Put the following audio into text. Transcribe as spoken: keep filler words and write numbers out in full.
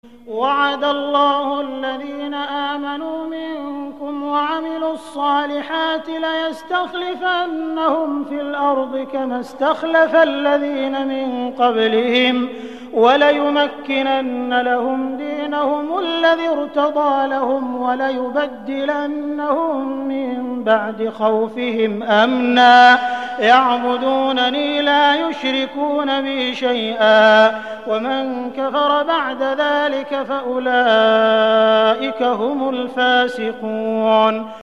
وعد الله الذين آمنوا منكم وعملوا الصالحات ليستخلفنهم في الأرض كما استخلف الذين من قبلهم وليمكنن لهم دينهم الذي ارتضى لهم وليبدلنهم من بعد خوفهم أمنا يعبدونني لا يشركون بي شيئا ومن كفر بعد ذلك فأولئك هم الفاسقون.